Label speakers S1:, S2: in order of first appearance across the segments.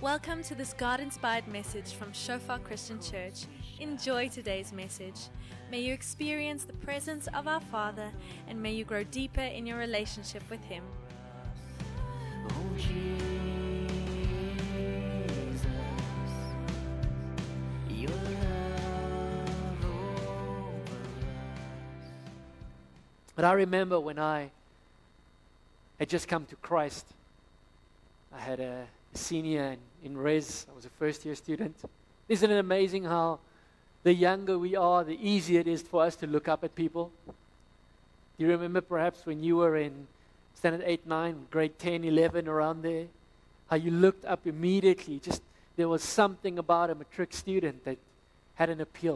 S1: Welcome to this God-inspired message from Shofar Christian Church. Enjoy today's message. May you experience the presence of our Father, and may you grow deeper in your relationship with Him.
S2: Oh, Jesus, your love over us.
S3: But I remember when I had just come to Christ, I had a senior in Res. I was a first-year student. Isn't it amazing how the younger we are, the easier it is for us to look up at people? Do you remember perhaps when you were in standard 8, 9, grade 10, 11, around there, how you looked up immediately? Just there was something about a matric student that had an appeal.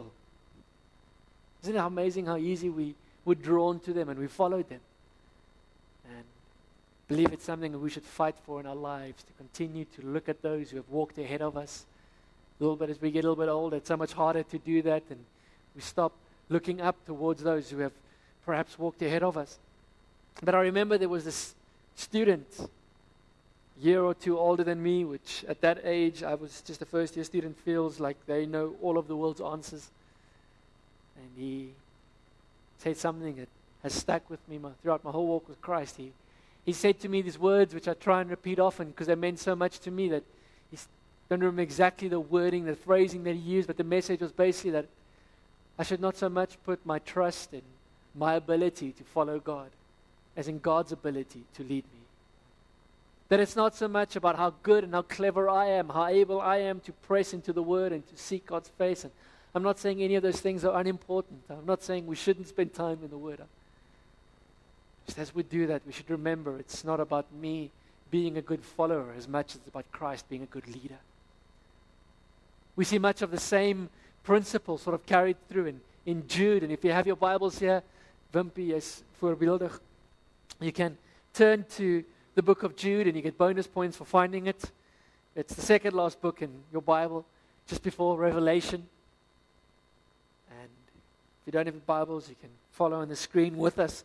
S3: Isn't it amazing how easy we were drawn to them and we followed them? And I believe it's something that we should fight for in our lives, to continue to look at those who have walked ahead of us. A little bit as we get a little bit older, it's so much harder to do that, and we stop looking up towards those who have perhaps walked ahead of us. But I remember there was this student, a year or two older than me, which at that age, I was just a first-year student, feels like they know all of the world's answers. And he said something that has stuck with me throughout my whole walk with Christ. He said to me these words, which I try and repeat often because they meant so much to me, that I don't remember exactly the wording, the phrasing that he used, but the message was basically that I should not so much put my trust in my ability to follow God as in God's ability to lead me. That it's not so much about how good and how clever I am, how able I am to press into the Word and to seek God's face. And I'm not saying any of those things are unimportant. I'm not saying we shouldn't spend time in the Word. Just as we do that, we should remember it's not about me being a good follower as much as it's about Christ being a good leader. We see much of the same principle sort of carried through in Jude. And if you have your Bibles here, Wimpy is voorbeeldig. You can turn to the book of Jude and you get bonus points for finding it. It's the second last book in your Bible, just before Revelation. And if you don't have your Bibles, you can follow on the screen with us.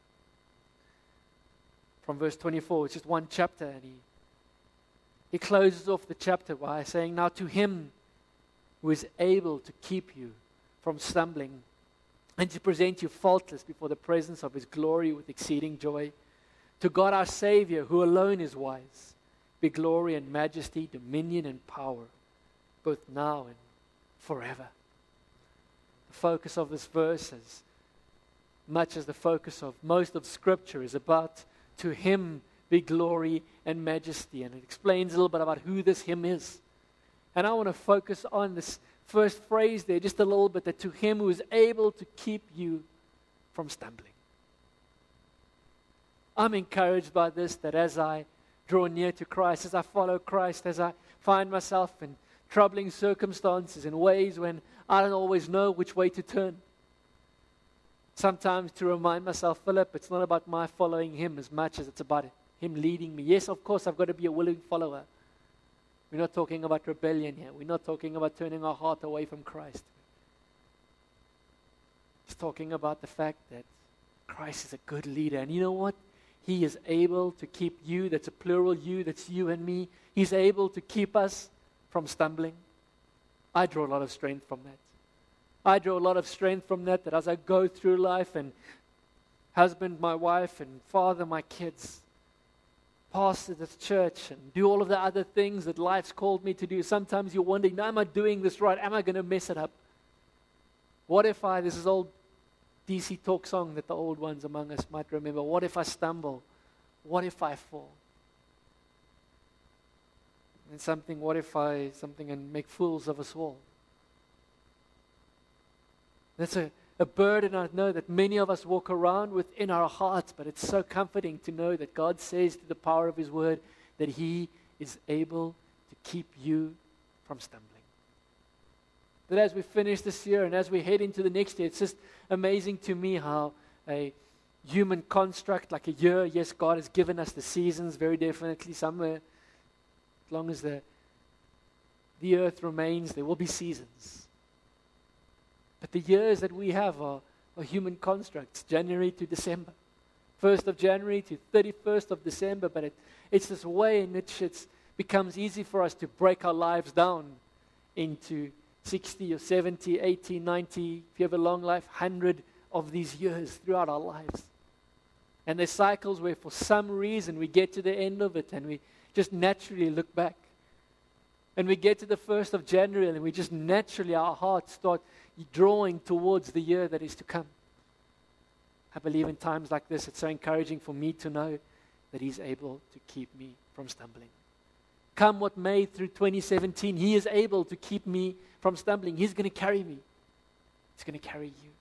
S3: From verse 24, it's just one chapter, and he closes off the chapter by saying, "Now to Him who is able to keep you from stumbling and to present you faultless before the presence of His glory with exceeding joy, to God our Savior, who alone is wise, be glory and majesty, dominion and power, both now and forever." The focus of this verse, as much as the focus of most of Scripture, is about to Him be glory and majesty. And it explains a little bit about who this Him is. And I want to focus on this first phrase there just a little bit, that to Him who is able to keep you from stumbling. I'm encouraged by this, that as I draw near to Christ, as I follow Christ, as I find myself in troubling circumstances, in ways when I don't always know which way to turn, sometimes to remind myself, Philip, it's not about my following Him as much as it's about Him leading me. Yes, of course, I've got to be a willing follower. We're not talking about rebellion here. We're not talking about turning our heart away from Christ. It's talking about the fact that Christ is a good leader. And you know what? He is able to keep you, that's a plural you, that's you and me. He's able to keep us from stumbling. I draw a lot of strength from that. I draw a lot of strength from that as I go through life, and husband, my wife, and father, my kids, pastor this church, and do all of the other things that life's called me to do. Sometimes you're wondering, am I doing this right? Am I going to mess it up? What if this is old DC Talk song that the old ones among us might remember. What if I stumble? What if I fall? And what if I and make fools of us all? That's a burden I know that many of us walk around within our hearts, but it's so comforting to know that God says through the power of His Word that He is able to keep you from stumbling. But as we finish this year and as we head into the next year, it's just amazing to me how a human construct like a year, yes, God has given us the seasons very definitely. Somewhere, as long as the earth remains, there will be seasons. But the years that we have are human constructs, January to December. 1st of January to 31st of December, but it's this way in which it's becomes easy for us to break our lives down into 60 or 70, 80, 90, if you have a long life, 100 of these years throughout our lives. And there's cycles where for some reason we get to the end of it and we just naturally look back. And we get to the 1st of January and we just naturally, our hearts start drawing towards the year that is to come. I believe in times like this, it's so encouraging for me to know that He's able to keep me from stumbling. Come what may through 2017, He is able to keep me from stumbling. He's going to carry me. He's going to carry you.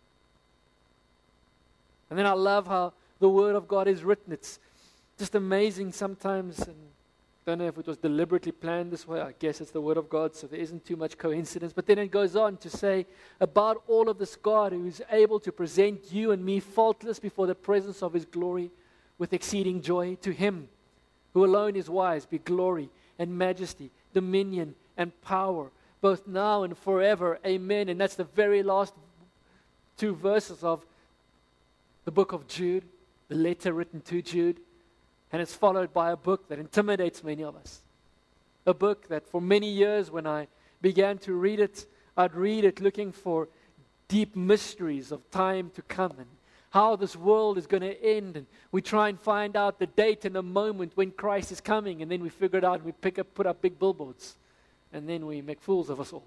S3: And then I love how the Word of God is written. It's just amazing sometimes, and I don't know if it was deliberately planned this way. I guess it's the Word of God, so there isn't too much coincidence. But then it goes on to say about all of this God who is able to present you and me faultless before the presence of His glory with exceeding joy. To Him who alone is wise be glory and majesty, dominion and power, both now and forever. Amen. And that's the very last 2 verses of the book of Jude, the letter written to Jude. And it's followed by a book that intimidates many of us. A book that for many years when I began to read it, I'd read it looking for deep mysteries of time to come and how this world is going to end. And we try and find out the date and the moment when Christ is coming. And then we figure it out and we put up big billboards. And then we make fools of us all.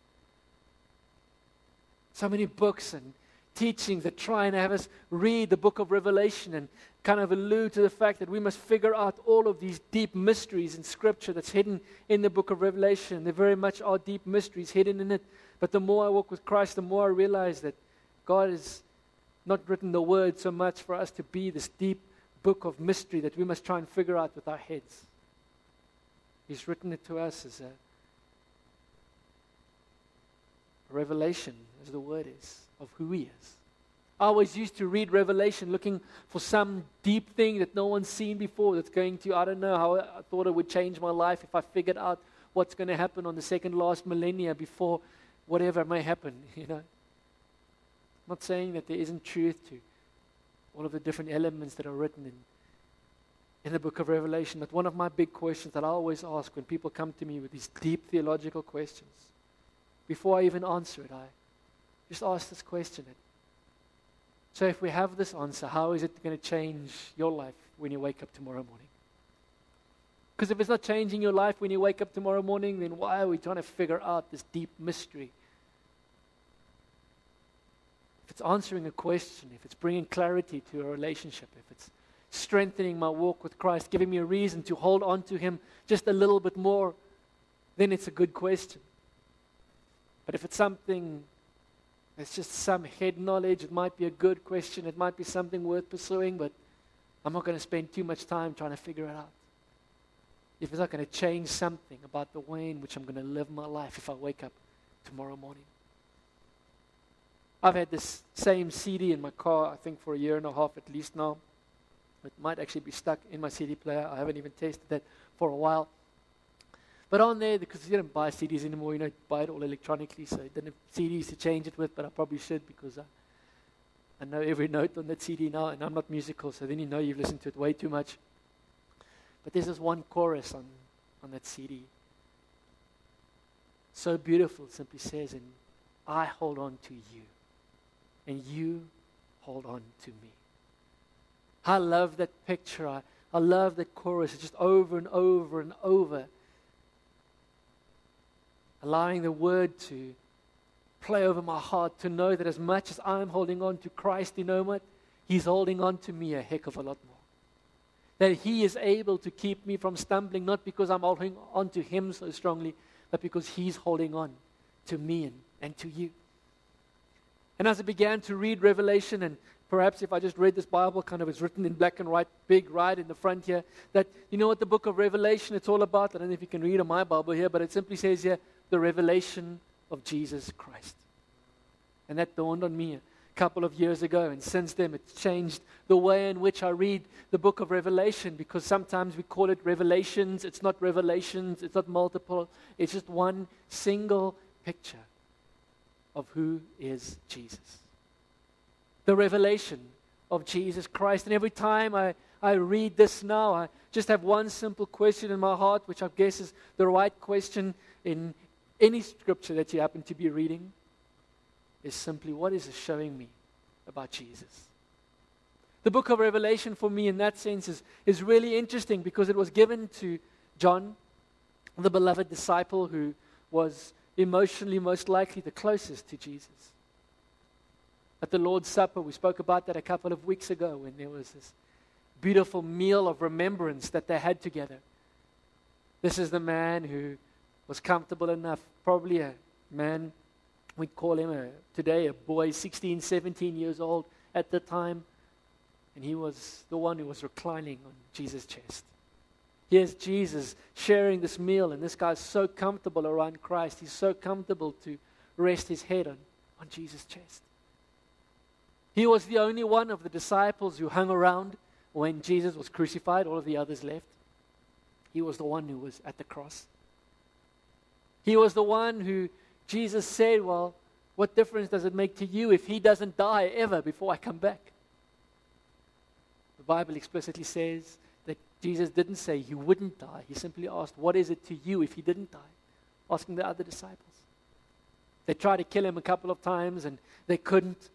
S3: So many books and teachings that try and have us read the book of Revelation and kind of allude to the fact that we must figure out all of these deep mysteries in Scripture that's hidden in the book of Revelation. There very much are deep mysteries hidden in it. But the more I walk with Christ, the more I realize that God has not written the Word so much for us to be this deep book of mystery that we must try and figure out with our heads. He's written it to us as a revelation, as the Word is, of who He is. I always used to read Revelation looking for some deep thing that no one's seen before that's going to, I don't know how I thought it would change my life if I figured out what's going to happen on the second last millennia before whatever may happen, you know. I'm not saying that there isn't truth to all of the different elements that are written in the book of Revelation, but one of my big questions that I always ask when people come to me with these deep theological questions, before I even answer it, I just ask this question. So if we have this answer, how is it going to change your life when you wake up tomorrow morning? Because if it's not changing your life when you wake up tomorrow morning, then why are we trying to figure out this deep mystery? If it's answering a question, if it's bringing clarity to a relationship, if it's strengthening my walk with Christ, giving me a reason to hold on to Him just a little bit more, then it's a good question. But if it's something it's just some head knowledge, it might be a good question, it might be something worth pursuing, but I'm not going to spend too much time trying to figure it out. If it's not going to change something about the way in which I'm going to live my life if I wake up tomorrow morning. I've had this same CD in my car, I think for a year and a half at least now. It might actually be stuck in my CD player. I haven't even tasted that for a while. But on there, because you don't buy CDs anymore, you don't buy it all electronically, so I don't have CDs to change it with, but I probably should because I know every note on that CD now, and I'm not musical, so then you know you've listened to it way too much. But there's this one chorus on that CD. So beautiful, it simply says, and I hold on to you, and you hold on to me. I love that picture. I love that chorus. It's just over and over and over. Allowing the Word to play over my heart, to know that as much as I'm holding on to Christ, you know what? He's holding on to me a heck of a lot more. That He is able to keep me from stumbling, not because I'm holding on to Him so strongly, but because He's holding on to me and to you. And as I began to read Revelation, and perhaps if I just read this Bible, kind of it's written in black and white, big right in the front here, that you know what the book of Revelation, it's all about. I don't know if you can read on my Bible here, but it simply says here, the revelation of Jesus Christ. And that dawned on me a couple of years ago, and since then it's changed the way in which I read the book of Revelation, because sometimes we call it revelations. It's not revelations, it's not multiple, it's just one single picture of who is Jesus. The revelation of Jesus Christ. And every time I read this now, I just have one simple question in my heart, which I guess is the right question in any scripture that you happen to be reading, is simply, what is it showing me about Jesus? The book of Revelation for me in that sense is really interesting because it was given to John, the beloved disciple who was emotionally most likely the closest to Jesus. At the Lord's Supper, we spoke about that a couple of weeks ago when there was this beautiful meal of remembrance that they had together. This is the man who was comfortable enough, probably a man, we'd call him today a boy, 16, 17 years old at the time. And he was the one who was reclining on Jesus' chest. Here's Jesus sharing this meal, and this guy's so comfortable around Christ. He's so comfortable to rest his head on Jesus' chest. He was the only one of the disciples who hung around when Jesus was crucified. All of the others left. He was the one who was at the cross. He was the one who Jesus said, well, what difference does it make to you if he doesn't die ever before I come back? The Bible explicitly says that Jesus didn't say he wouldn't die. He simply asked, what is it to you if he didn't die? Asking the other disciples. They tried to kill him a couple of times and they couldn't.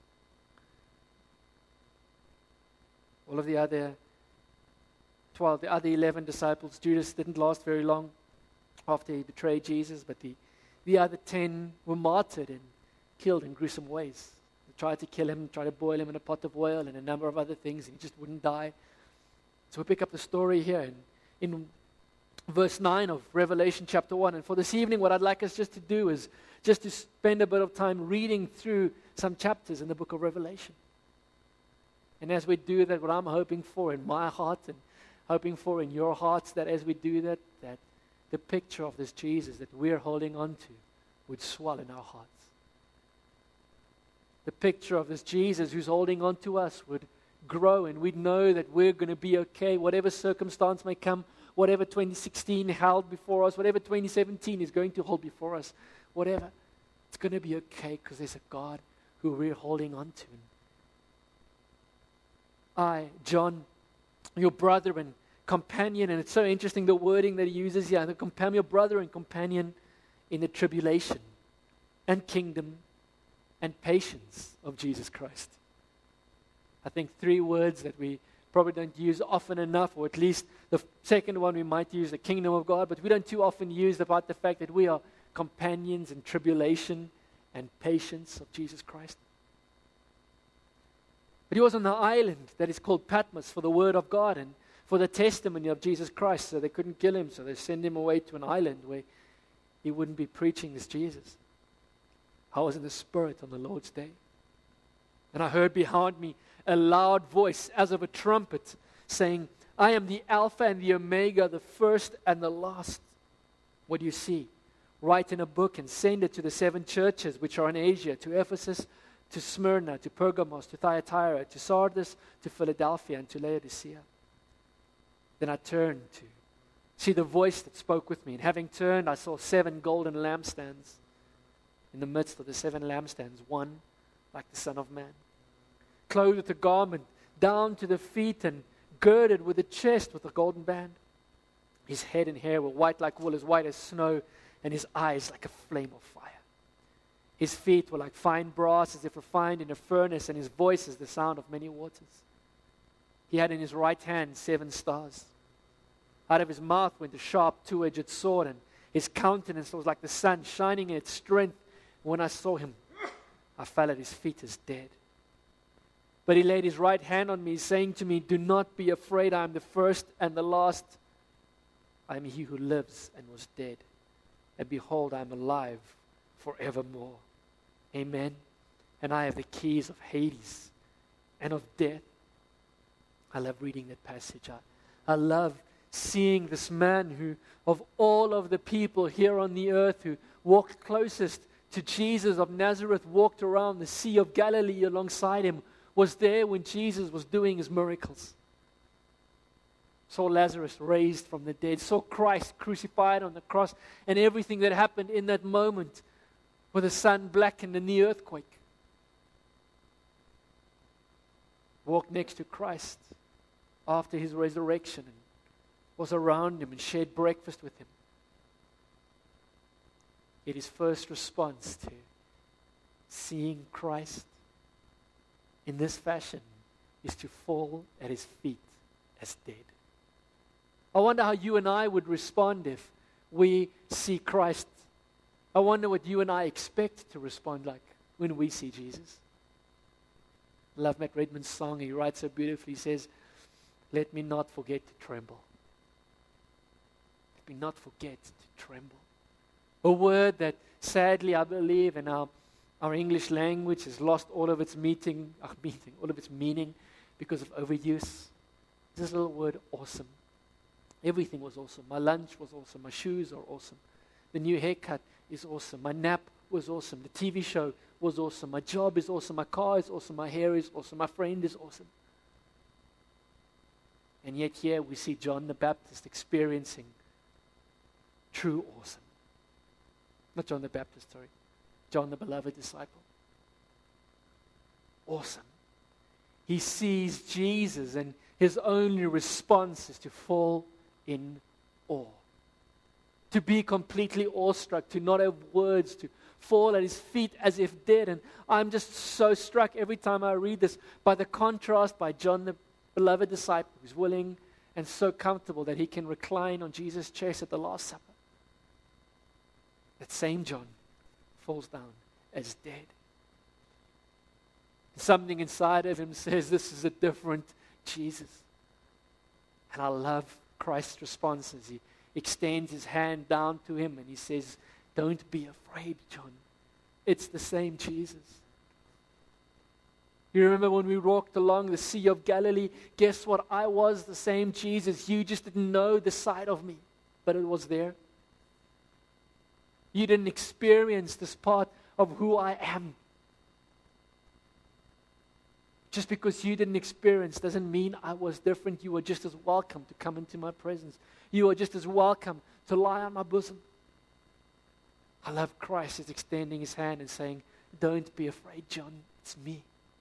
S3: All of the other 12, the other 11 disciples, Judas didn't last very long after he betrayed Jesus, but the other 10 were martyred and killed in gruesome ways. They tried to kill him, tried to boil him in a pot of oil and a number of other things, and he just wouldn't die. So we pick up the story here in verse 9 of Revelation chapter 1. And for this evening, what I'd like us just to do is just to spend a bit of time reading through some chapters in the book of Revelation. And as we do that, what I'm hoping for in my heart and hoping for in your hearts, that as we do that, that the picture of this Jesus that we're holding on to would swell in our hearts. The picture of this Jesus who's holding on to us would grow, and we'd know that we're going to be okay, whatever circumstance may come, whatever 2016 held before us, whatever 2017 is going to hold before us, whatever, it's going to be okay because there's a God who we're holding on to. I, John, your brother and companion, and it's so interesting the wording that he uses here, your brother and companion in the tribulation and kingdom and patience of Jesus Christ. I think 3 words that we probably don't use often enough, or at least the second one we might use, the kingdom of God, but we don't too often use about the fact that we are companions in tribulation and patience of Jesus Christ. But he was on the island that is called Patmos for the word of God and for the testimony of Jesus Christ. So they couldn't kill him, so they sent him away to an island where he wouldn't be preaching this Jesus. I was in the Spirit on the Lord's day. And I heard behind me a loud voice as of a trumpet saying, I am the Alpha and the Omega, the first and the last. What do you see? Write in a book and send it to the 7 churches which are in Asia, to Ephesus, to Smyrna, to Pergamos, to Thyatira, to Sardis, to Philadelphia, and to Laodicea. Then I turned to see the voice that spoke with me. And having turned, I saw 7 golden lampstands. In the midst of the 7 lampstands, one like the Son of Man, clothed with a garment down to the feet and girded with a chest with a golden band. His head and hair were white like wool, as white as snow, and his eyes like a flame of fire. His feet were like fine brass, as if refined in a furnace, and his voice is the sound of many waters. He had in his right hand 7 stars. Out of his mouth went a sharp 2-edged sword, and his countenance was like the sun shining in its strength. When I saw him, I fell at his feet as dead. But he laid his right hand on me, saying to me, do not be afraid, I am the first and the last. I am he who lives and was dead. And behold, I am alive forevermore. Amen. And I have the keys of Hades and of death. I love reading that passage. I love seeing this man who, of all of the people here on the earth who walked closest to Jesus of Nazareth, walked around the Sea of Galilee alongside him, was there when Jesus was doing his miracles. Saw Lazarus raised from the dead, saw Christ crucified on the cross, and everything that happened in that moment where the sun blackened in the earthquake. walked next to Christ after his resurrection and was around him and shared breakfast with him. Yet his first response to seeing Christ in this fashion is to fall at his feet as dead. I wonder how you and I would respond if we see Christ. I wonder what you and I expect to respond like when we see Jesus. I love Matt Redman's song. He writes so beautifully. He says, "Let me not forget to tremble. Let me not forget to tremble." A word that sadly I believe in our English language has lost all of its all of its meaning because of overuse. This little word, awesome. Everything was awesome. My lunch was awesome. My shoes are awesome. The new haircut is awesome. My nap was awesome. The TV show was awesome. My job is awesome. My car is awesome. My hair is awesome. My friend is awesome. And yet here we see John the Baptist experiencing true awesome. Not John the Baptist, sorry. John the beloved disciple. Awesome. He sees Jesus and his only response is to fall in awe. To be completely awestruck, to not have words, to fall at his feet as if dead. And I'm just so struck every time I read this by the contrast by John the beloved disciple who's willing and so comfortable that he can recline on Jesus' chest at the Last Supper. That same John falls down as dead. Something inside of him says this is a different Jesus. And I love Christ's response as he extends his hand down to him and he says, "Don't be afraid, John. It's the same Jesus." You remember when we walked along the Sea of Galilee? Guess what? I was the same Jesus. You just didn't know the side of me, but it was there. You didn't experience this part of who I am. Just because you didn't experience doesn't mean I was different. You were just as welcome to come into my presence. You are just as welcome to lie on my bosom. I love Christ is extending his hand and saying, "Don't be afraid, John. It's me."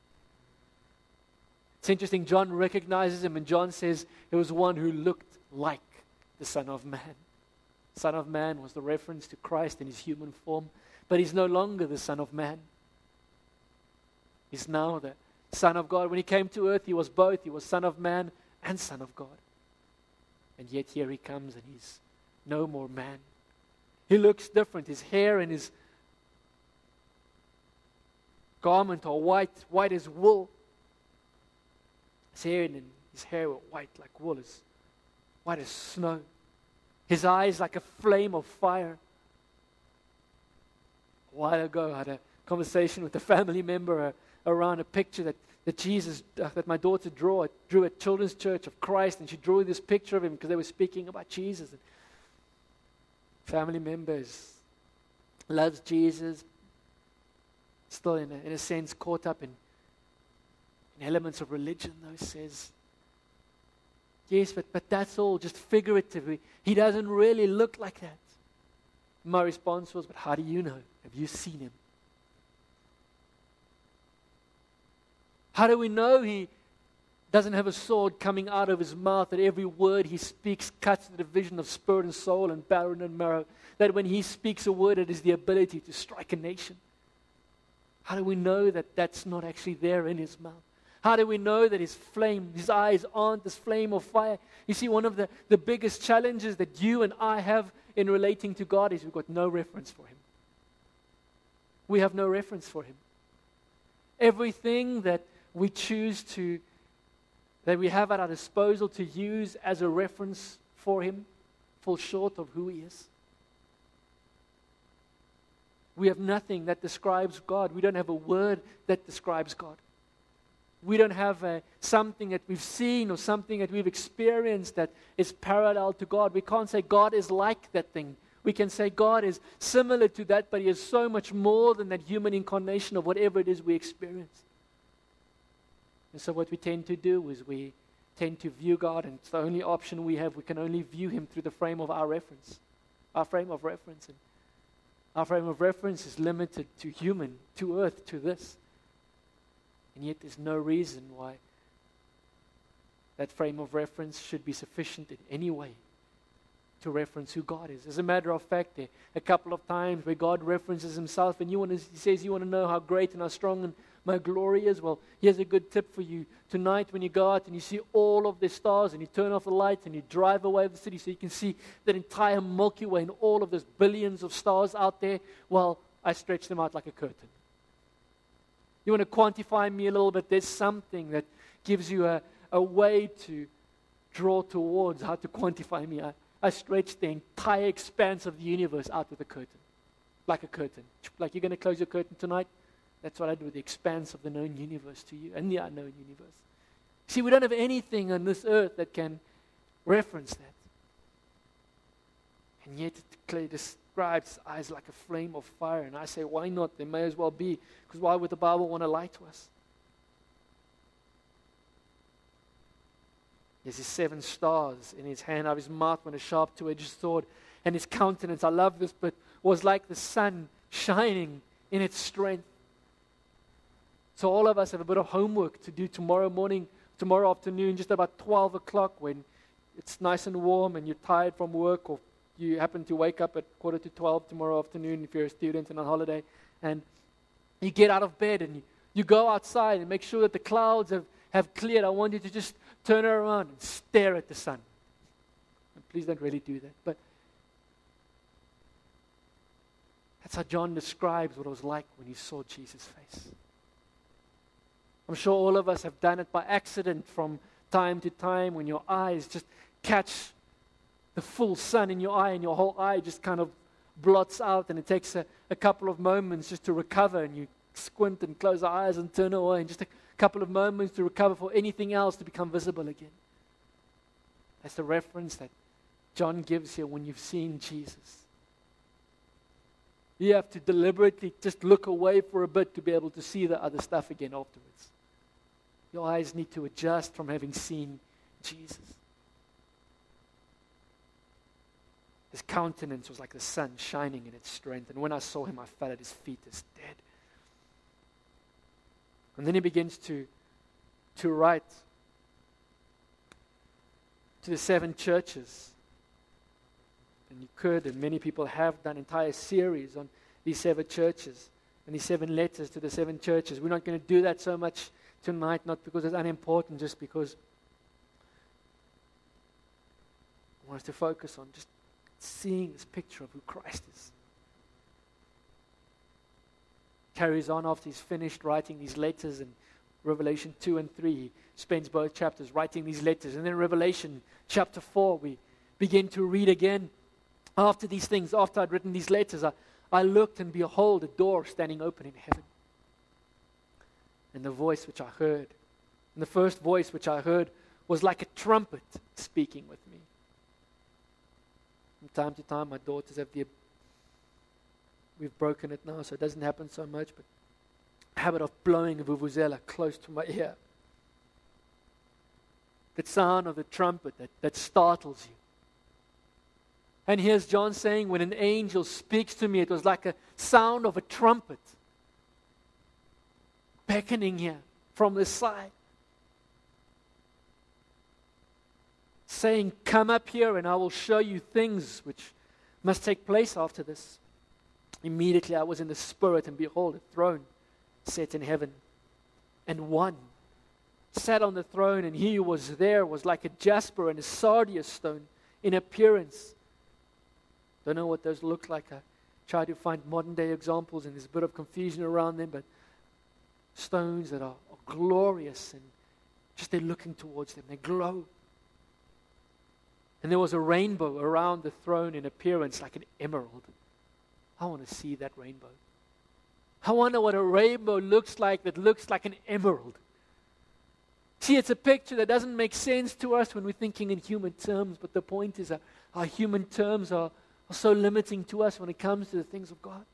S3: It's interesting, John recognizes him and John says it was one who looked like the Son of Man. Son of Man was the reference to Christ in his human form, but he's no longer the Son of Man. He's now the Son of God. When he came to earth, he was both. He was Son of Man and Son of God. And yet here he comes and he's no more man. He looks different. His hair and his garment are white as wool. His hair were white like wool, as white as snow. His eyes like a flame of fire. A while ago, I had a conversation with a family member around a picture that my daughter drew at Children's Church of Christ, and she drew this picture of him because they were speaking about Jesus. And family members loves Jesus, still in a sense caught up in elements of religion, though, says, yes, but that's all just figuratively. He doesn't really look like that. My response was, but how do you know? Have you seen him? How do we know he doesn't have a sword coming out of his mouth, that every word he speaks cuts the division of spirit and soul and bone and marrow, that when he speaks a word, it is the ability to strike a nation? How do we know that that's not actually there in his mouth? How do we know that his eyes aren't this flame of fire? You see, one of the biggest challenges that you and I have in relating to God is we've got no reference for him. We have no reference for him. Everything that we choose to, that we have at our disposal to use as a reference for him, falls short of who he is. We have nothing that describes God. We don't have a word that describes God. We don't have something that we've seen or something that we've experienced that is parallel to God. We can't say God is like that thing. We can say God is similar to that, but he is so much more than that human incarnation of whatever it is we experience. And so what we tend to do is we tend to view God, and it's the only option we have. We can only view him through the frame of our reference, our frame of reference. And our frame of reference is limited to human, to earth, to this. And yet there's no reason why that frame of reference should be sufficient in any way to reference who God is. As a matter of fact, there are a couple of times where God references himself and he says, you want to know how great and how strong and my glory is? Well, here's a good tip for you. Tonight when you go out and you see all of the stars and you turn off the lights and you drive away the city so you can see that entire Milky Way and all of those billions of stars out there, well, I stretch them out like a curtain. You want to quantify me a little bit? There's something that gives you a way to draw towards how to quantify me. I stretch the entire expanse of the universe out with a curtain, like a curtain. Like you're going to close your curtain tonight? That's what I do with the expanse of the known universe to you and the unknown universe. See, we don't have anything on this earth that can reference that. And yet it clearly describes eyes like a flame of fire. And I say, why not? They may as well be. Because why would the Bible want to lie to us? There's his 7 stars in his hand, out of his mouth went a sharp two-edged sword, and his countenance, I love this, but was like the sun shining in its strength. So all of us have a bit of homework to do tomorrow morning, tomorrow afternoon, just about 12 o'clock when it's nice and warm and you're tired from work, or you happen to wake up at 11:45 tomorrow afternoon if you're a student and on holiday, and you get out of bed and you go outside and make sure that the clouds have cleared. I want you to just turn around and stare at the sun. And please don't really do that. But that's how John describes what it was like when he saw Jesus' face. I'm sure all of us have done it by accident from time to time when your eyes just catch the full sun in your eye and your whole eye just kind of blots out, and it takes a couple of moments just to recover, and you squint and close your eyes and turn away, and just a couple of moments to recover for anything else to become visible again. That's the reference that John gives here when you've seen Jesus. You have to deliberately just look away for a bit to be able to see the other stuff again afterwards. Your eyes need to adjust from having seen Jesus. His countenance was like the sun shining in its strength, and when I saw him, I fell at his feet as dead. And then he begins to write to the 7 churches. And you could, and many people have done entire series on these 7 churches and these 7 letters to the 7 churches. We're not going to do that so much tonight, not because it's unimportant, just because I want us to focus on just seeing this picture of who Christ is. Carries on after he's finished writing these letters in Revelation 2 and 3. He spends both chapters writing these letters. And then Revelation chapter 4, we begin to read again. After these things, after I'd written these letters, I looked, and behold, a door standing open in heaven. And the voice which I heard, and the first voice which I heard was like a trumpet speaking with me. From time to time, my daughters have we've broken it now, so it doesn't happen so much, but habit of blowing a vuvuzela close to my ear. That sound of the trumpet that startles you. And here's John saying, when an angel speaks to me, it was like a sound of a trumpet beckoning here from the side. Saying, come up here and I will show you things which must take place after this. Immediately I was in the Spirit, and behold, a throne set in heaven. And one sat on the throne, and he who was there was like a jasper and a sardius stone in appearance. Don't know what those look like. I try to find modern day examples, and there's a bit of confusion around them, but stones that are glorious, and just they're looking towards them. They glow. And there was a rainbow around the throne in appearance like an emerald. I want to see that rainbow. I wonder what a rainbow looks like that looks like an emerald. See, it's a picture that doesn't make sense to us when we're thinking in human terms, but the point is that our human terms are so limiting to us when it comes to the things of God.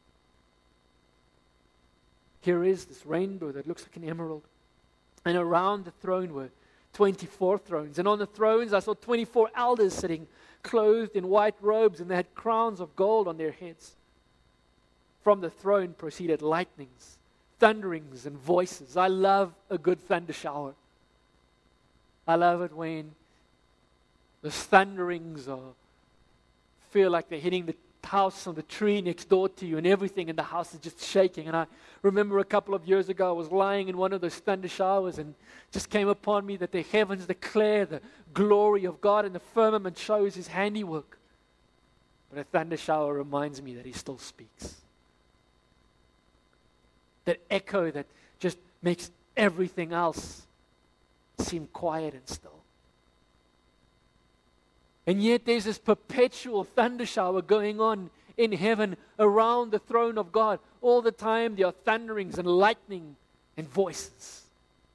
S3: Here is this rainbow that looks like an emerald. And around the throne were 24 thrones. And on the thrones I saw 24 elders sitting, clothed in white robes, and they had crowns of gold on their heads. From the throne proceeded lightnings, thunderings, and voices. I love a good thunder shower. I love it when the thunderings feel like they're hitting the house on the tree next door to you and everything in the house is just shaking. And I remember a couple of years ago I was lying in one of those thunder showers and just came upon me that the heavens declare the glory of God and the firmament shows His handiwork. But a thunder shower reminds me that He still speaks. That echo that just makes everything else seem quiet and still. And yet there's this perpetual thunder shower going on in heaven around the throne of God. All the time there are thunderings and lightning and voices.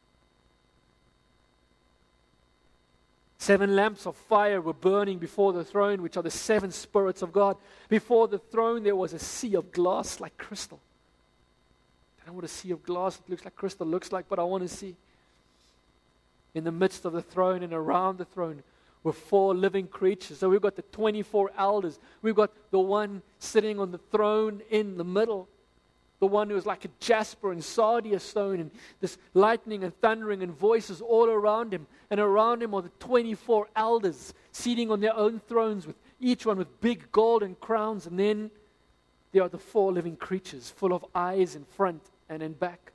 S3: 7 lamps of fire were burning before the throne, which are the 7 spirits of God. Before the throne there was a sea of glass like crystal. I don't know what a sea of glass looks like crystal looks like, but I want to see. In the midst of the throne and around the throne were 4 living creatures. So we've got the 24 elders. We've got the one sitting on the throne in the middle. The one who is like a jasper and sardius stone, and this lightning and thundering and voices all around him. And around him are the 24 elders seating on their own thrones, with each one with big golden crowns. And then there are the 4 living creatures, full of eyes in front and in back.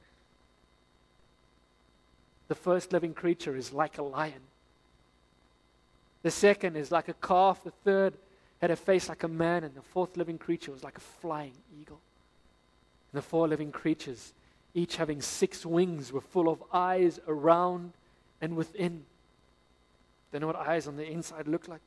S3: The first living creature is like a lion. The second is like a calf. The third had a face like a man. And the 4th living creature was like a flying eagle. And the 4 living creatures, each having 6 wings, were full of eyes around and within. They know what eyes on the inside look like.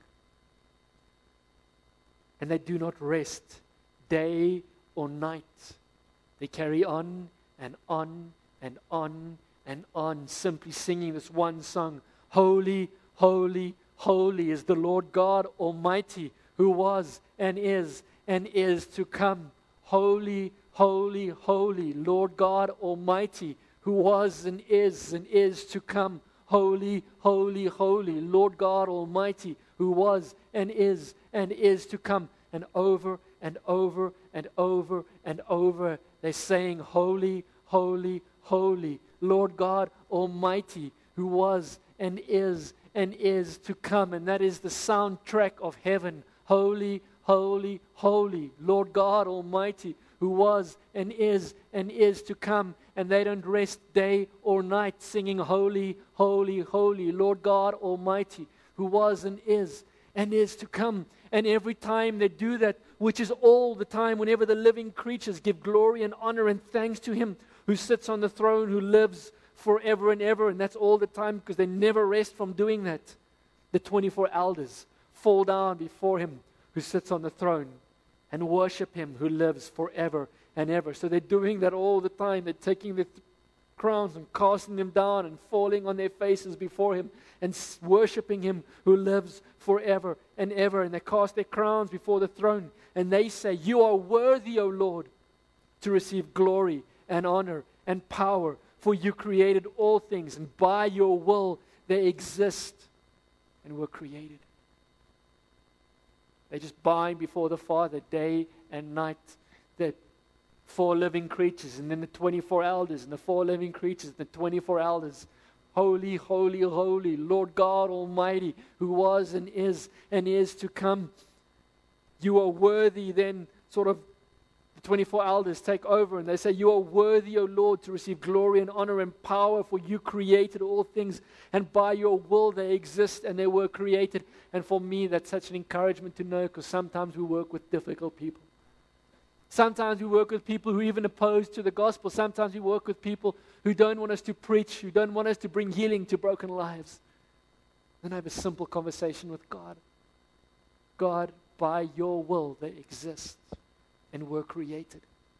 S3: And they do not rest day or night. They carry on and on and on and on, simply singing this one song. Holy, holy, holy is the Lord God Almighty, who was and is to come. Holy, holy, holy, Lord God Almighty, who was and is to come. Holy, holy, holy, Lord God Almighty, who was and is to come. And over and over and over and over, they're saying, holy, holy, holy, Lord God Almighty, who was and is to come. And that is the soundtrack of heaven. Holy, holy, holy, Lord God Almighty, who was and is to come. And they don't rest day or night singing, holy, holy, holy, Lord God Almighty, who was and is to come. And every time they do that, which is all the time, whenever the living creatures give glory and honor and thanks to Him who sits on the throne, who lives forever and ever, and that's all the time because they never rest from doing that. The 24 elders fall down before Him who sits on the throne and worship Him who lives forever and ever. So they're doing that all the time. They're taking the crowns and casting them down and falling on their faces before Him and worshiping Him who lives forever and ever. And they cast their crowns before the throne and they say, you are worthy, O Lord, to receive glory and honor and power, for you created all things, and by your will they exist and were created. They're just bowing before the Father day and night. The 4 living creatures, and then the 24 elders, and the 4 living creatures, the 24 elders. Holy, holy, holy, Lord God Almighty, who was and is to come. You are worthy. Then sort of the 24 elders take over and they say, you are worthy, O Lord, to receive glory and honor and power, for you created all things, and by your will they exist and they were created. And for me, that's such an encouragement to know, because sometimes we work with difficult people. Sometimes we work with people who are even opposed to the gospel. Sometimes we work with people who don't want us to preach, who don't want us to bring healing to broken lives. Then I have a simple conversation with God. God, by your will, they exist and were created.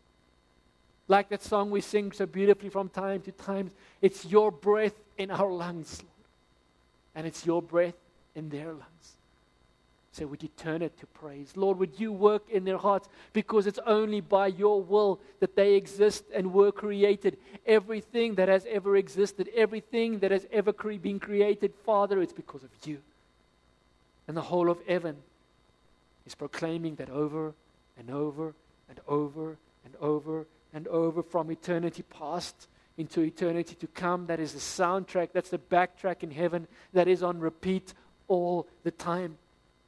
S3: Like that song we sing so beautifully from time to time, it's your breath in our lungs, Lord. And it's your breath in their lungs. So would you turn it to praise? Lord, would you work in their hearts, because it's only by your will that they exist and were created. Everything that has ever existed, everything that has ever been created, Father, it's because of you. And the whole of heaven is proclaiming that over and over and over and over and over, from eternity past into eternity to come. That is the soundtrack, that's the backtrack in heaven that is on repeat all the time.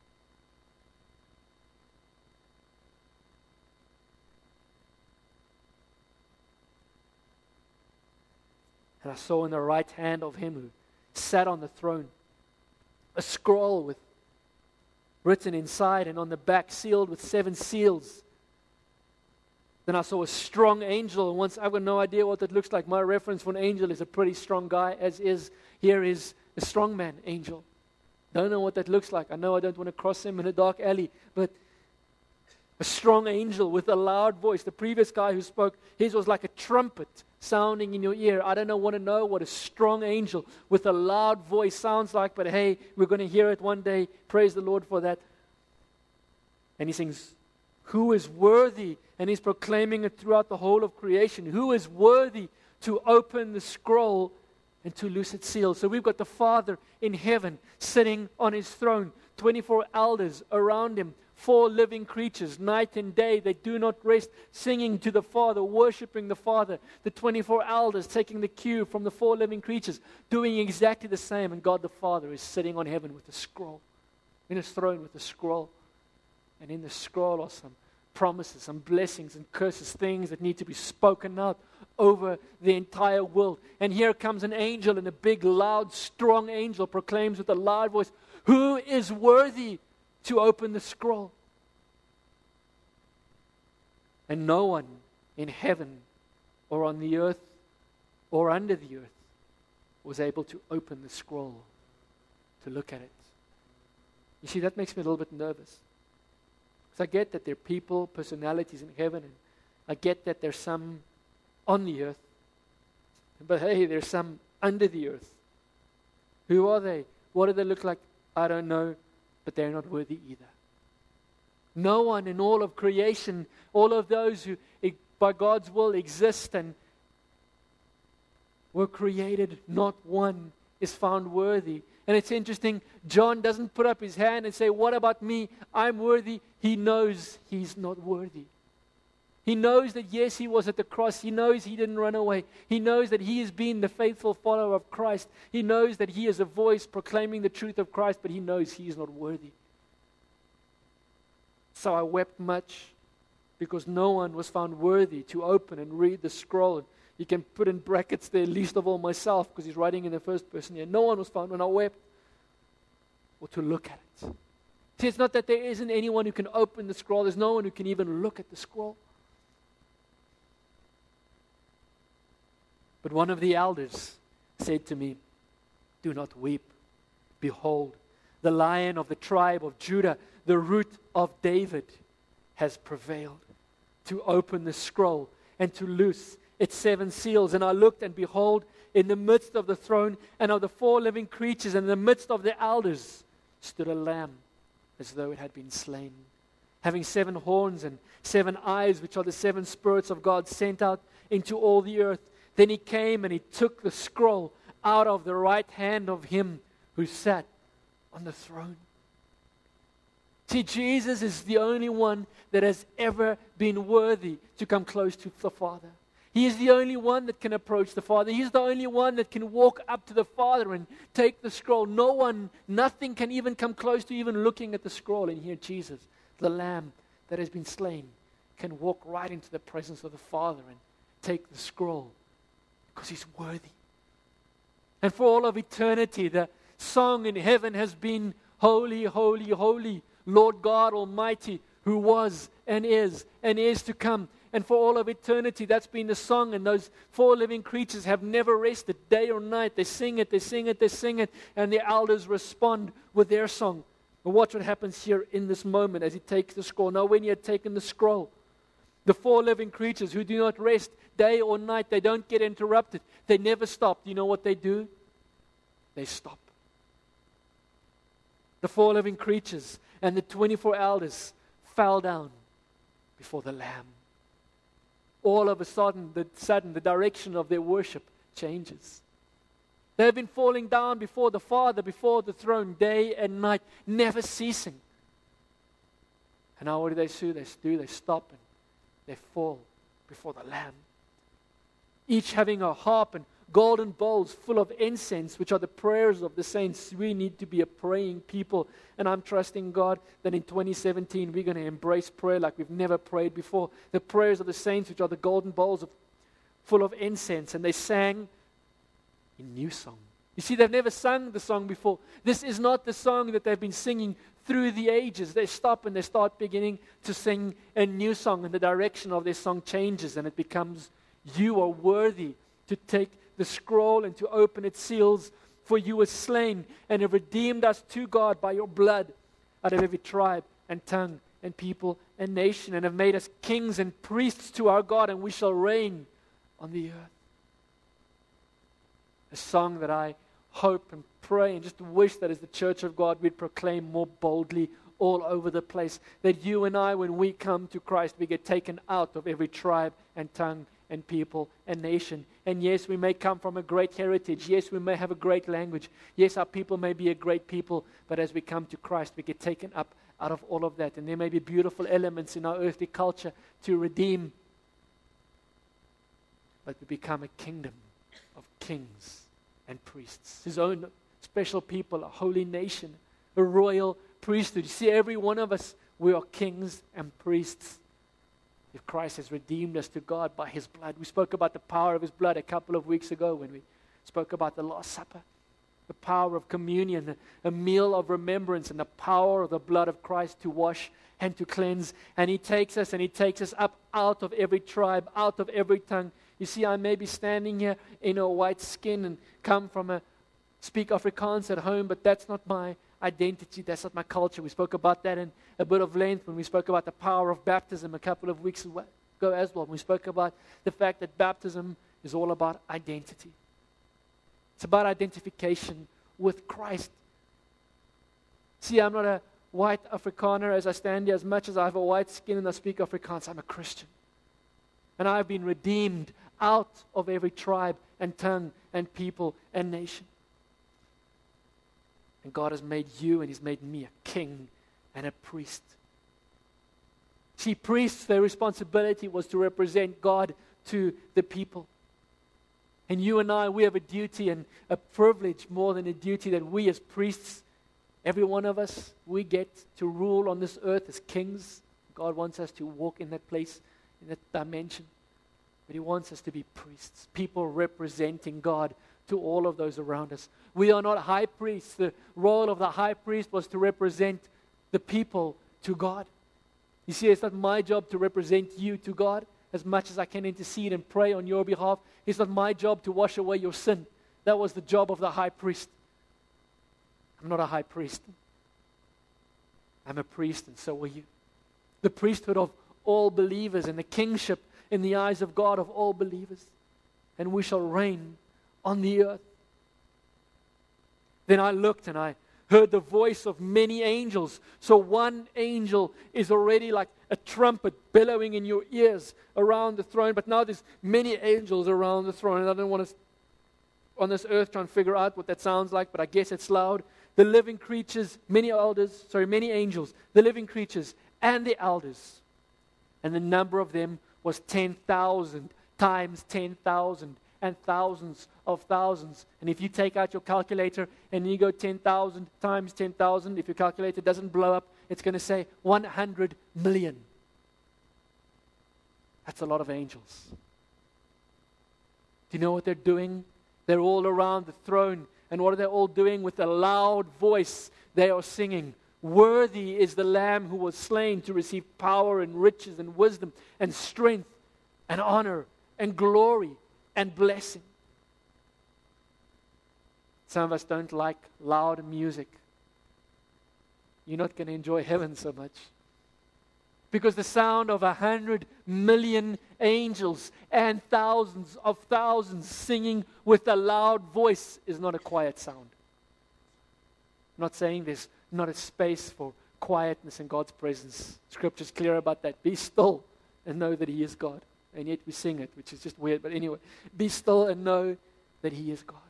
S3: And I saw in the right hand of him who sat on the throne a scroll with written inside and on the back sealed with 7 seals. Then I saw a strong angel, and once I've got no idea what that looks like. My reference for an angel is a pretty strong guy, as is here is a strong man angel. Don't know what that looks like. I know I don't want to cross him in a dark alley, but a strong angel with a loud voice. The previous guy who spoke, his was like a trumpet sounding in your ear. I don't want to know what a strong angel with a loud voice sounds like, but hey, we're going to hear it one day. Praise the Lord for that. And he sings, "Who is worthy?" And he's proclaiming it throughout the whole of creation. Who is worthy to open the scroll and to loose its seal? So we've got the Father in heaven sitting on his throne, 24 elders around him, 4 living creatures, night and day. They do not rest, singing to the Father, worshiping the Father. The 24 elders taking the cue from the 4 living creatures, doing exactly the same. And God the Father is sitting on heaven with a scroll, in his throne with a scroll. And in the scroll are some promises, some blessings and curses, things that need to be spoken out over the entire world. And here comes an angel, and a big, loud, strong angel proclaims with a loud voice, "Who is worthy to open the scroll?" And no one in heaven or on the earth or under the earth was able to open the scroll to look at it. You see, that makes me a little bit nervous. I get that there are people, personalities in heaven, and I get that there's some on the earth. But hey, there's some under the earth. Who are they? What do they look like? I don't know, but they're not worthy either. No one in all of creation, all of those who by God's will exist and were created, not one is found worthy. And it's interesting, John doesn't put up his hand and say, "What about me? I'm worthy." He knows he's not worthy. He knows that yes, he was at the cross. He knows he didn't run away. He knows that he has been the faithful follower of Christ. He knows that he is a voice proclaiming the truth of Christ, but he knows he is not worthy. So I wept much because no one was found worthy to open and read the scroll. You can put in brackets there, least of all myself, because he's writing in the first person here. No one was found when I wept, or to look at it. See, it's not that there isn't anyone who can open the scroll. There's no one who can even look at the scroll. But one of the elders said to me, "Do not weep. Behold, the Lion of the tribe of Judah, the Root of David, has prevailed to open the scroll and to loose its 7 seals." And I looked, and behold, in the midst of the throne and of the 4 living creatures, and in the midst of the elders, stood a lamb as though it had been slain, having 7 horns and 7 eyes, which are the 7 spirits of God sent out into all the earth. Then he came and he took the scroll out of the right hand of him who sat on the throne. See, Jesus is the only one that has ever been worthy to come close to the Father. He is the only one that can approach the Father. He's the only one that can walk up to the Father and take the scroll. No one, nothing can even come close to even looking at the scroll. And here Jesus, the Lamb that has been slain, can walk right into the presence of the Father and take the scroll because he's worthy. And for all of eternity, the song in heaven has been, "Holy, holy, holy, Lord God Almighty, who was and is to come." And for all of eternity, that's been the song. And those 4 living creatures have never rested day or night. They sing it, they sing it, they sing it. And the elders respond with their song. And watch what happens here in this moment as he takes the scroll. Now when he had taken the scroll, the 4 living creatures who do not rest day or night, they don't get interrupted. They never stop. Do you know what they do? They stop. The 4 living creatures and the 24 elders fell down before the Lamb. All of a sudden, the direction of their worship changes. They have been falling down before the Father, before the throne, day and night, never ceasing. And now what do? They stop and they fall before the Lamb. each having a harp and golden bowls full of incense, which are the prayers of the saints. We need to be a praying people. And I'm trusting God that in 2017 we're going to embrace prayer like we've never prayed before. The prayers of the saints, which are the golden bowls full of incense. And they sang a new song. You see, they've never sung the song before. This is not the song that they've been singing through the ages. They stop and they start beginning to sing a new song, and the direction of their song changes, and it becomes, you are worthy to take the scroll and to open its seals, for you were slain and have redeemed us to God by your blood out of every tribe and tongue and people and nation, and have made us kings and priests to our God, and we shall reign on the earth. A song that I hope and pray and just wish that as the church of God we'd proclaim more boldly all over the place, that you and I, when we come to Christ, we get taken out of every tribe and tongue and people and nation. And yes, we may come from a great heritage. Yes, we may have a great language. Yes, our people may be a great people. But as we come to Christ, we get taken up out of all of that. And there may be beautiful elements in our earthly culture to redeem. But we become a kingdom of kings and priests. His own special people, a holy nation, a royal priesthood. You see, every one of us, we are kings and priests. If Christ has redeemed us to God by His blood. We spoke about the power of His blood a couple of weeks ago when we spoke about the Last Supper. The power of communion, a meal of remembrance, and the power of the blood of Christ to wash and to cleanse. And He takes us up out of every tribe, out of every tongue. You see, I may be standing here in a white skin and come from speak Afrikaans at home, but that's not my identity. That's not my culture. We spoke about that in a bit of length when we spoke about the power of baptism a couple of weeks ago as well. We spoke about the fact that baptism is all about identity. It's about identification with Christ. See, I'm not a white Afrikaner as I stand here. As much as I have a white skin and I speak Afrikaans, I'm a Christian. And I've been redeemed out of every tribe and tongue and people and nation. And God has made you and He's made me a king and a priest. See, priests, their responsibility was to represent God to the people. And you and I, we have a duty and a privilege more than a duty that we as priests, every one of us, we get to rule on this earth as kings. God wants us to walk in that place, in that dimension. But He wants us to be priests, people representing God to all of those around us. We are not high priests. The role of the high priest was to represent the people to God. You see, it's not my job to represent you to God as much as I can intercede and pray on your behalf. It's not my job to wash away your sin. That was the job of the high priest. I'm not a high priest. I'm a priest, and so are you. The priesthood of all believers and the kingship in the eyes of God of all believers. And we shall reign on the earth. Then I looked and I heard the voice of many angels. So one angel is already like a trumpet bellowing in your ears around the throne. But now there's many angels around the throne. And I don't want to, on this earth, try and figure out what that sounds like, but I guess it's loud. The living creatures, many angels, the living creatures and the elders. And the number of them was 10,000 times 10,000 and thousands of thousands. And if you take out your calculator and you go 10,000 times 10,000, if your calculator doesn't blow up, it's going to say 100 million. That's a lot of angels. Do you know what they're doing? They're all around the throne. And what are they all doing? With a loud voice, they are singing, "Worthy is the Lamb who was slain to receive power and riches and wisdom and strength and honor and glory and blessing." Some of us don't like loud music. You're not going to enjoy heaven so much. Because the sound of 100 million angels and thousands of thousands singing with a loud voice is not a quiet sound. I'm not saying there's not a space for quietness in God's presence. Scripture's clear about that. Be still and know that He is God. And yet we sing it, which is just weird. But anyway, be still and know that He is God.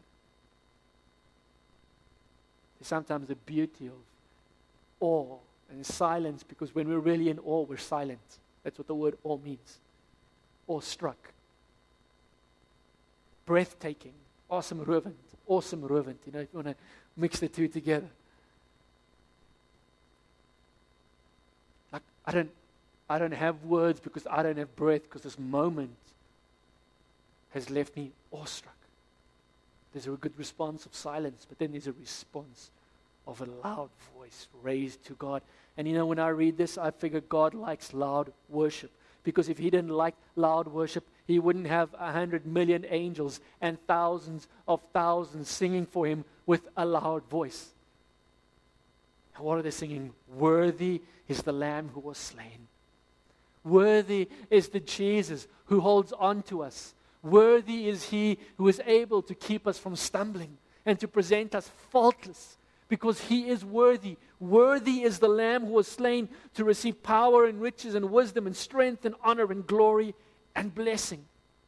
S3: There's sometimes the beauty of awe and silence, because when we're really in awe, we're silent. That's what the word awe means. Awestruck. breathtaking, asemrowend, if you want to mix the two together. Like, I don't have words because I don't have breath, because this moment has left me awestruck. There's a good response of silence, but then there's a response of a loud voice raised to God. And when I read this, I figure God likes loud worship. Because if He didn't like loud worship, He wouldn't have 100 million angels and thousands of thousands singing for Him with a loud voice. And what are they singing? Worthy is the Lamb who was slain. Worthy is the Jesus who holds on to us. Worthy is He who is able to keep us from stumbling and to present us faultless, because He is worthy. Worthy is the Lamb who was slain to receive power and riches and wisdom and strength and honor and glory and blessing.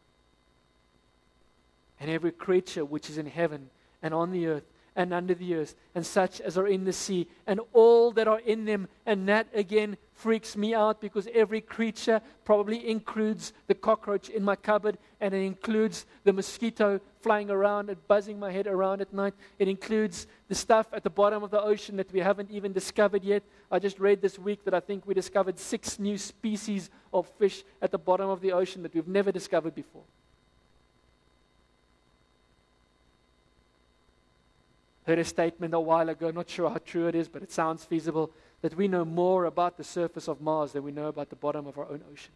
S3: And every creature which is in heaven and on the earth and under the earth, and such as are in the sea, and all that are in them. And that again freaks me out, because every creature probably includes the cockroach in my cupboard, and it includes the mosquito flying around and buzzing my head around at night. It includes the stuff at the bottom of the ocean that we haven't even discovered yet. I just read this week that I think we discovered 6 new species of fish at the bottom of the ocean that we've never discovered before. I heard a statement a while ago, not sure how true it is, but it sounds feasible, that we know more about the surface of Mars than we know about the bottom of our own ocean.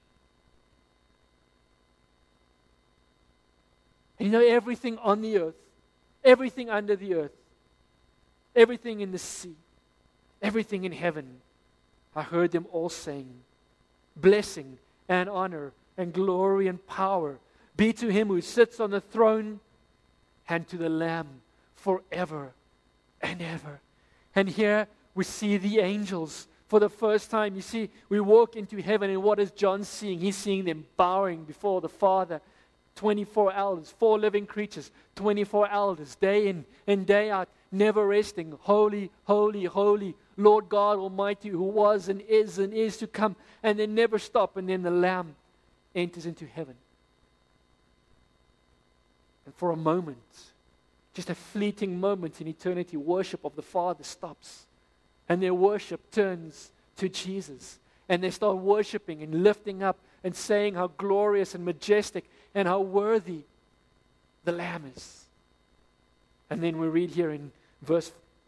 S3: And everything on the earth, everything under the earth, everything in the sea, everything in heaven, I heard them all saying, blessing and honor and glory and power be to Him who sits on the throne and to the Lamb forever and ever. And here we see the angels for the first time. You see, we walk into heaven, and what is John seeing? He's seeing them bowing before the Father. 24 elders, 4 living creatures, 24 elders, day in and day out, never resting. Holy, holy, holy, Lord God Almighty, who was and is to come. And they never stop. And then the Lamb enters into heaven. And for a moment, just a fleeting moment in eternity, worship of the Father stops. And their worship turns to Jesus. And they start worshiping and lifting up and saying how glorious and majestic and how worthy the Lamb is. And then we read here in verse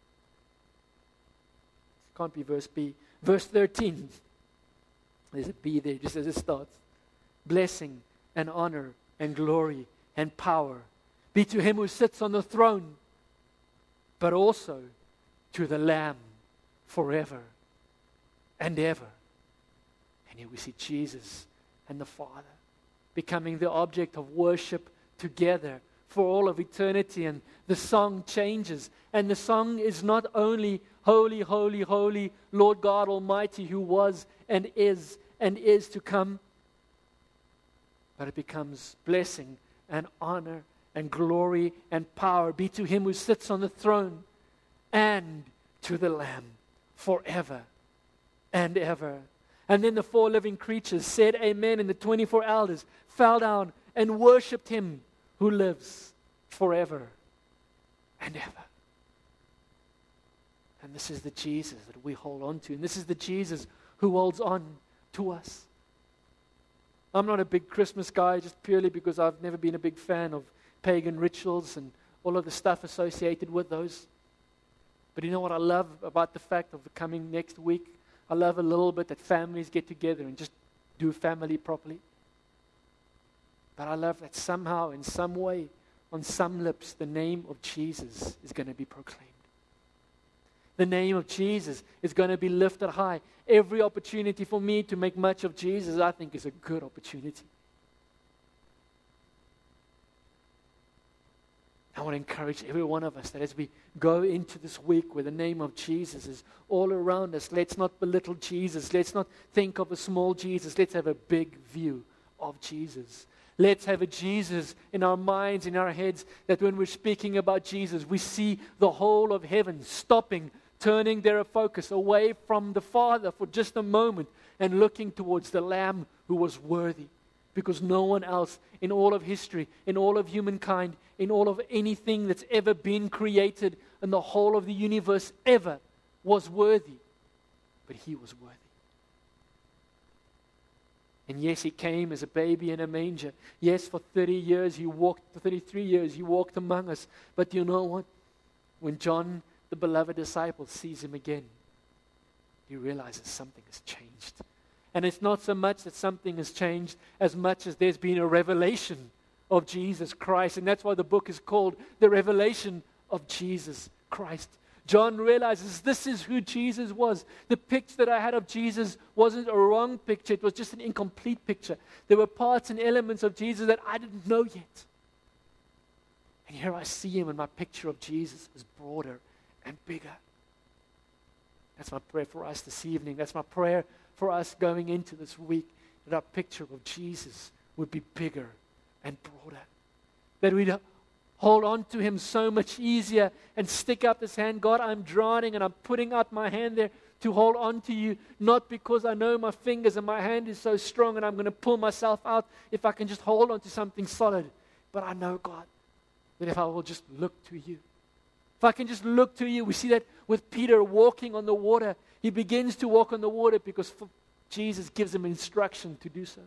S3: 13. There's a B there just as it starts. Blessing and honor and glory and power be to Him who sits on the throne, but also to the Lamb forever and ever. And here we see Jesus and the Father becoming the object of worship together for all of eternity. And the song changes. And the song is not only holy, holy, holy, Lord God Almighty, who was and is to come, but it becomes blessing and honor and glory and power be to Him who sits on the throne and to the Lamb forever and ever. And then the 4 living creatures said amen, and the 24 elders fell down and worshipped Him who lives forever and ever. And this is the Jesus that we hold on to, and this is the Jesus who holds on to us. I'm not a big Christmas guy, just purely because I've never been a big fan of pagan rituals and all of the stuff associated with those. But you know what I love about the fact of the coming next week? I love a little bit that families get together and just do family properly. But I love that somehow, in some way, on some lips, the name of Jesus is going to be proclaimed. The name of Jesus is going to be lifted high. Every opportunity for me to make much of Jesus, I think, is a good opportunity. I want to encourage every one of us that as we go into this week where the name of Jesus is all around us, let's not belittle Jesus. Let's not think of a small Jesus. Let's have a big view of Jesus. Let's have a Jesus in our minds, in our heads, that when we're speaking about Jesus, we see the whole of heaven stopping, turning their focus away from the Father for just a moment and looking towards the Lamb who was worthy, because no one else in all of history, in all of humankind, in all of anything that's ever been created in the whole of the universe ever was worthy. But he was worthy. And yes, he came as a baby in a manger. Yes, for 33 years he walked among us. But you know what? When John, the beloved disciple, sees him again, he realizes something has changed. And it's not so much that something has changed as much as there's been a revelation of Jesus Christ. And that's why the book is called The Revelation of Jesus Christ. John realizes this is who Jesus was. The picture that I had of Jesus wasn't a wrong picture. It was just an incomplete picture. There were parts and elements of Jesus that I didn't know yet. And here I see him, and my picture of Jesus is broader and bigger. That's my prayer for us this evening. That's my prayer for us going into this week, that our picture of Jesus would be bigger and broader. That we'd hold on to him so much easier and stick out this hand. God, I'm drowning and I'm putting out my hand there to hold on to you, not because I know my fingers and my hand is so strong and I'm going to pull myself out if I can just hold on to something solid. But I know, God, that if I will just look to you, if I can just look to you. We see that with Peter walking on the water. He begins to walk on the water because Jesus gives him instruction to do so.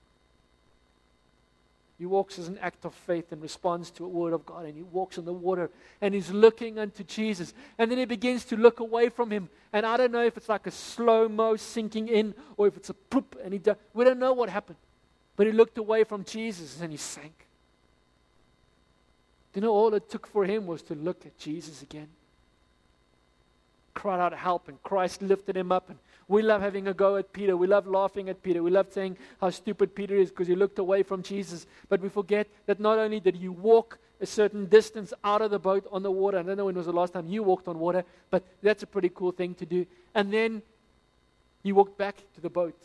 S3: He walks as an act of faith and responds to a word of God, and he walks on the water and he's looking unto Jesus. And then he begins to look away from him. And I don't know if it's like a slow-mo sinking in or if it's a poop. And we don't know what happened. But he looked away from Jesus and he sank. You know, all it took for him was to look at Jesus again. Cried out help, and Christ lifted him up. And we love having a go at Peter. We love laughing at Peter. We love saying how stupid Peter is because he looked away from Jesus. But we forget that not only did he walk a certain distance out of the boat on the water. I don't know when was the last time you walked on water, but that's a pretty cool thing to do. And then he walked back to the boat.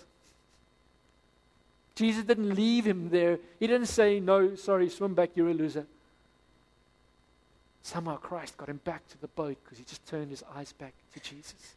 S3: Jesus didn't leave him there. He didn't say, no, sorry, swim back, you're a loser. Somehow Christ got him back to the boat because he just turned his eyes back to Jesus.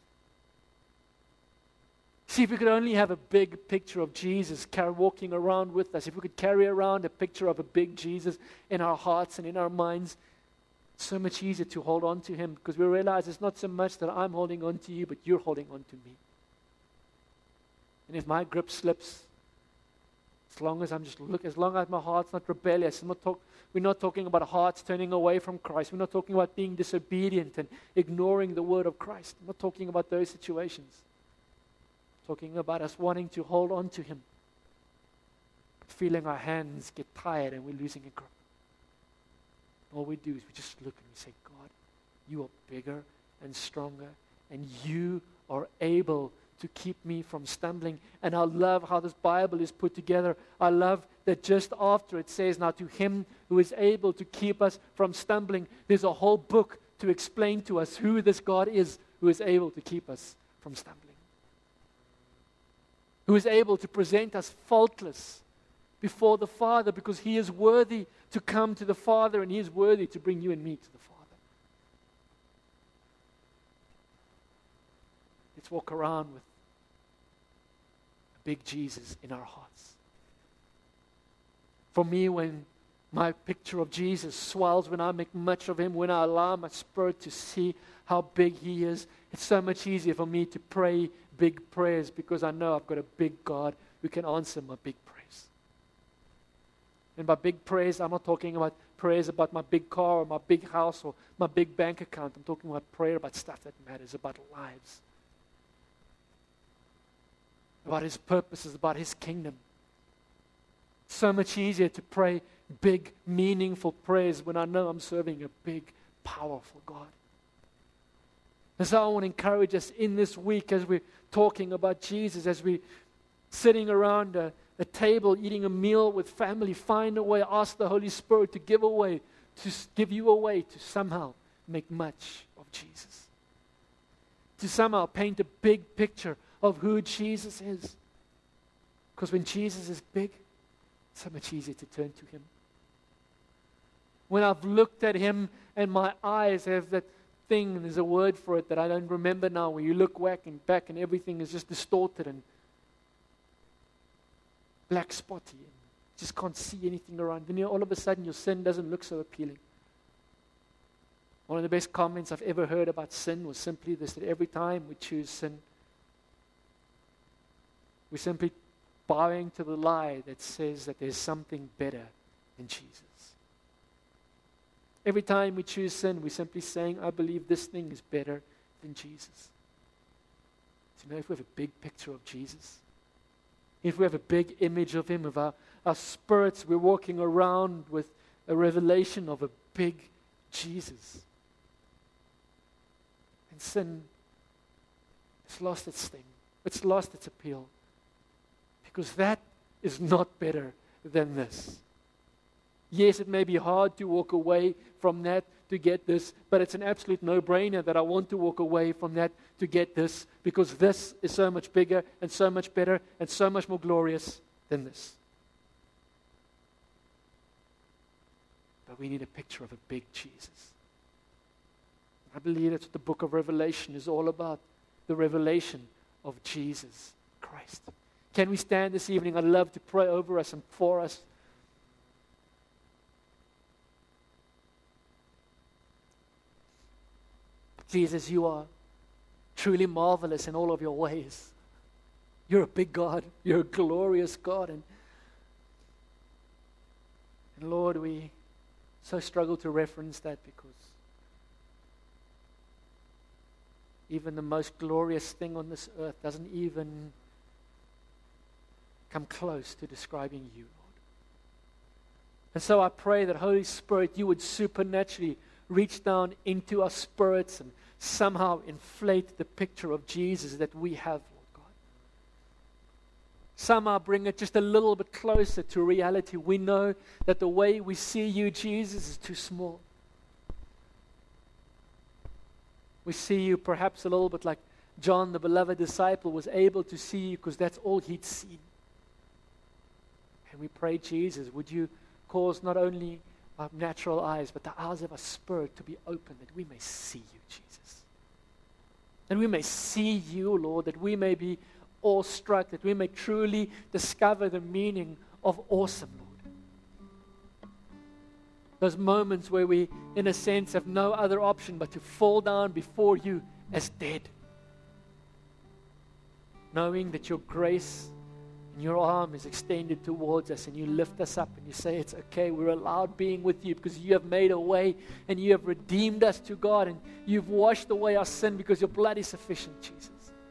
S3: See, if we could only have a big picture of Jesus walking around with us, if we could carry around a picture of a big Jesus in our hearts and in our minds, it's so much easier to hold on to him because we realize it's not so much that I'm holding on to you, but you're holding on to me. And if my grip slips, as long as my heart's not rebellious, we're not talking about hearts turning away from Christ. We're not talking about being disobedient and ignoring the word of Christ. I'm not talking about those situations. I'm talking about us wanting to hold on to him, feeling our hands get tired and we're losing a grip. All we do is we just look and we say, God, you are bigger and stronger, and you are able to keep me from stumbling. And I love how this Bible is put together. I love that just after it says, now to him who is able to keep us from stumbling, there's a whole book to explain to us who this God is who is able to keep us from stumbling. Who is able to present us faultless before the Father because he is worthy to come to the Father and he is worthy to bring you and me to the Father. Let's walk around with a big Jesus in our hearts. For me, when my picture of Jesus swells, when I make much of him, when I allow my spirit to see how big he is, it's so much easier for me to pray big prayers because I know I've got a big God who can answer my big prayers. And by big prayers, I'm not talking about prayers about my big car or my big house or my big bank account. I'm talking about prayer about stuff that matters, about lives, about his purposes, about his kingdom. So much easier to pray big, meaningful prayers when I know I'm serving a big, powerful God. And so I want to encourage us in this week as we're talking about Jesus, as we're sitting around a table, eating a meal with family, find a way, ask the Holy Spirit to give you a way to somehow make much of Jesus. To somehow paint a big picture of who Jesus is. Because when Jesus is big, it's so much easier to turn to him. When I've looked at him and my eyes have that thing, and there's a word for it that I don't remember now, where you look back and everything is just distorted and black spotty, and just can't see anything around. Then all of a sudden your sin doesn't look so appealing. One of the best comments I've ever heard about sin was simply this, that every time we choose sin, we're simply bowing to the lie that says that there's something better than Jesus. Every time we choose sin, we're simply saying, I believe this thing is better than Jesus. Do you know, if we have a big picture of Jesus, if we have a big image of Him, of our spirits, we're walking around with a revelation of a big Jesus. And sin, it's lost its sting. It's lost its appeal. Because that is not better than this. Yes, it may be hard to walk away from that to get this, but it's an absolute no-brainer that I want to walk away from that to get this, because this is so much bigger and so much better and so much more glorious than this. But we need a picture of a big Jesus. I believe that's what the book of Revelation is all about, the revelation of Jesus Christ. Can we stand this evening? I'd love to pray over us and for us. Jesus, you are truly marvelous in all of your ways. You're a big God. You're a glorious God. And Lord, we so struggle to reference that because even the most glorious thing on this earth doesn't even come close to describing you, Lord. And so I pray that, Holy Spirit, you would supernaturally reach down into our spirits and somehow inflate the picture of Jesus that we have, Lord God. Somehow bring it just a little bit closer to reality. We know that the way we see you, Jesus, is too small. We see you perhaps a little bit like John, the beloved disciple, was able to see you because that's all he'd seen. And we pray, Jesus, would you cause not only our natural eyes, but the eyes of our spirit to be open, that we may see you, Jesus. That we may see you, Lord, that we may be awestruck, that we may truly discover the meaning of awesome, Lord. Those moments where we, in a sense, have no other option but to fall down before you as dead. Knowing that your grace and your arm is extended towards us and you lift us up and you say, it's okay, we're allowed being with you because you have made a way and you have redeemed us to God and you've washed away our sin because your blood is sufficient, Jesus.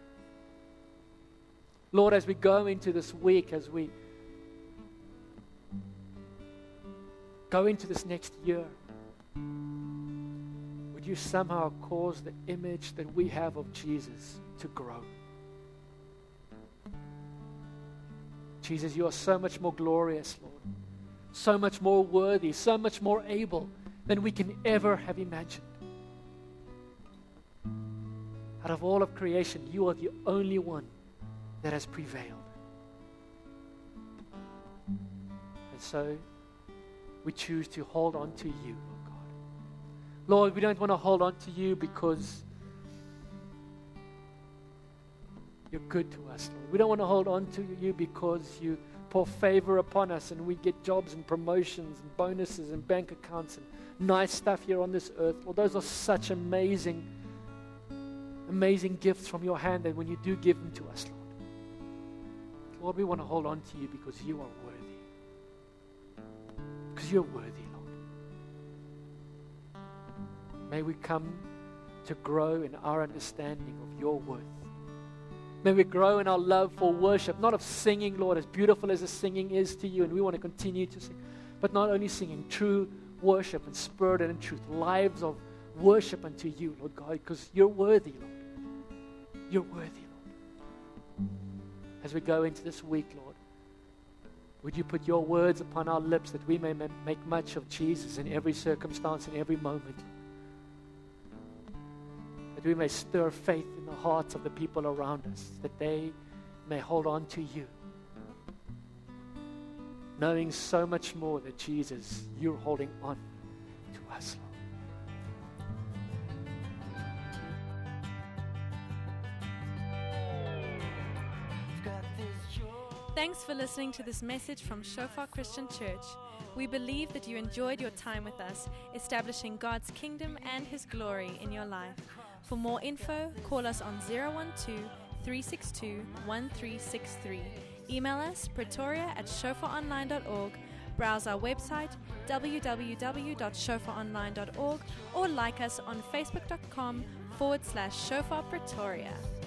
S3: Lord, as we go into this week, as we go into this next year, would you somehow cause the image that we have of Jesus to grow? Jesus, you are so much more glorious, Lord. So much more worthy, so much more able than we can ever have imagined. Out of all of creation, you are the only one that has prevailed. And so, we choose to hold on to you, Lord God. Lord, we don't want to hold on to you because you're good to us, Lord. We don't want to hold on to you because you pour favor upon us and we get jobs and promotions and bonuses and bank accounts and nice stuff here on this earth. Lord, those are such amazing, amazing gifts from your hand that when you do give them to us, Lord. Lord, we want to hold on to you because you are worthy. Because you're worthy, Lord. May we come to grow in our understanding of your worth. May we grow in our love for worship, not of singing, Lord, as beautiful as the singing is to you, and we want to continue to sing, but not only singing, true worship in spirit and in truth, lives of worship unto you, Lord God, because you're worthy, Lord. You're worthy, Lord. As we go into this week, Lord, would you put your words upon our lips that we may make much of Jesus in every circumstance, in every moment, that we may stir faith in the hearts of the people around us, that they may hold on to you, knowing so much more that Jesus, you're holding on to us, Lord.
S1: Thanks for listening to this message from Shofar Christian Church. We believe that you enjoyed your time with us, establishing God's kingdom and His glory in your life. For more info, call us on 012-362-1363. Email us pretoria@shofaronline.org. Browse our website www.shofaronline.org or like us on facebook.com/Shofar Pretoria.